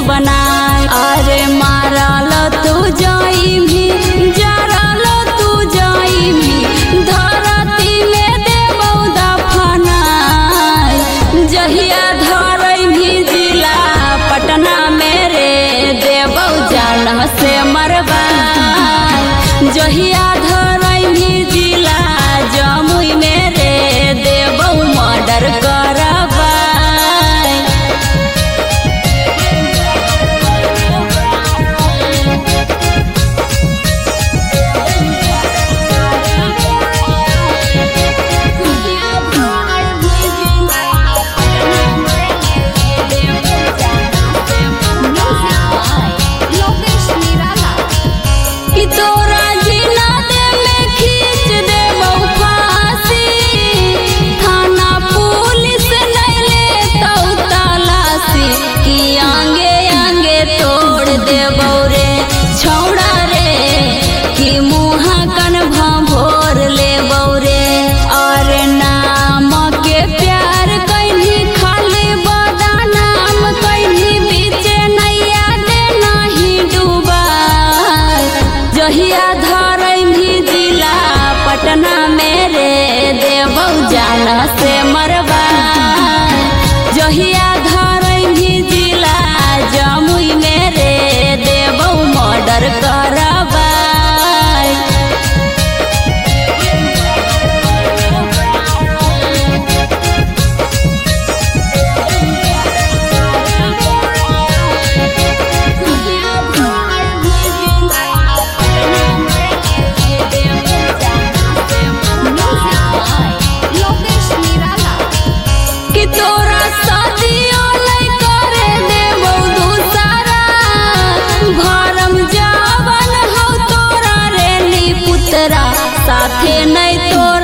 बनाए। अरे मारल तू जाई भी जरल तू जाई भी धरती में देबौ दफनाए। जहिया धरई भी जिला पटना मेरे देबौ जान से मरवाए। जहिया धरई भी जिला जमुई मेरे देबौ मर्डर करवाए। जहिया धरई भी जिला पटना मेरे देबौ जान से मरवाए। जहिया धरई भी जिला जमुई मेरे देबौ मर्डर करवाए। साथे नहीं तो